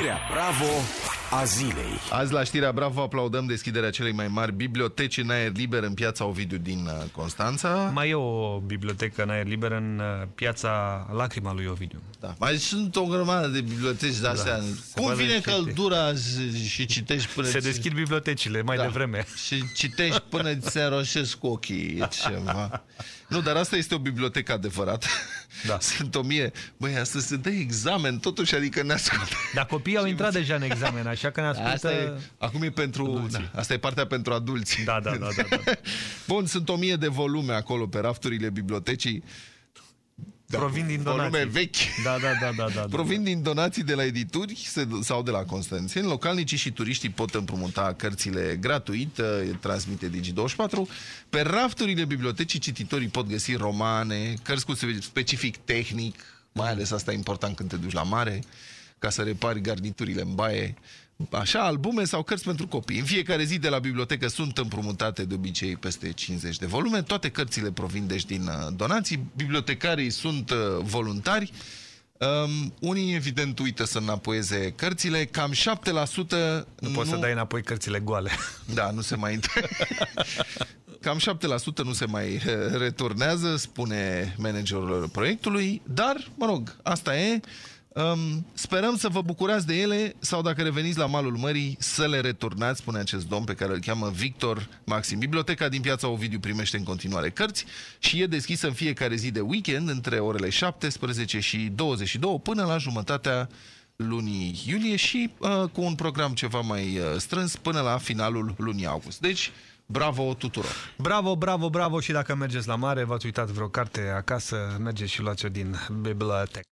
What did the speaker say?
Știrea Bravo a zilei. Azi la Știrea Bravo aplaudăm deschiderea celei mai mari biblioteci în aer liber în Piața Ovidiu din Constanța. Mai e o bibliotecă în aer liber în Piața Lacrima lui Ovidiu. Da. Mai sunt o grămadă de biblioteci de astea. Da. Cum vine căldura și citești până... Se deschid bibliotecile mai devreme. Și citești până ți se înroșesc ochii. E ceva. Nu, dar asta este o bibliotecă adevărată. Da. Sunt 1000. Băi, astăzi se dă examen totuși, adică ne ascultă. Dar copiii au intrat deja în examen, așa că ne ascultă... Acum e pentru... Da, asta e partea pentru adulți. Da. Bun, sunt 1000 de volume acolo pe rafturile bibliotecii. Da, provin din donații. Volume vechi. Da. Provin din donații de la edituri sau de la constanțeni. Localnicii și turiștii pot împrumuta cărțile gratuit, transmite Digi24. Pe rafturile bibliotecii cititorii pot găsi romane, cărți cu specific tehnic, mai ales asta e important când te duci la mare, ca să repari garniturile în baie. Așa, albume sau cărți pentru copii. În fiecare zi de la bibliotecă sunt împrumutate de obicei peste 50 de volume. Toate cărțile provin deci din donații. Bibliotecarii sunt voluntari. Unii, evident, uită să înapoieze cărțile. Cam 7%... Nu poți să dai înapoi cărțile goale. Da, nu se mai... Cam 7% nu se mai returnează, spune managerul proiectului. Dar, mă rog, asta e... sperăm să vă bucurați de ele sau dacă reveniți la malul mării să le returnați, spune acest domn pe care îl cheamă Victor Maxim. Biblioteca din Piața Ovidiu primește în continuare cărți și e deschisă în fiecare zi de weekend între orele 17 și 22 până la jumătatea lunii iulie și cu un program ceva mai strâns până la finalul lunii august. Deci, bravo tuturor! Bravo și dacă mergeți la mare, v-ați uitat vreo carte acasă, mergeți și luați-o din bibliotecă.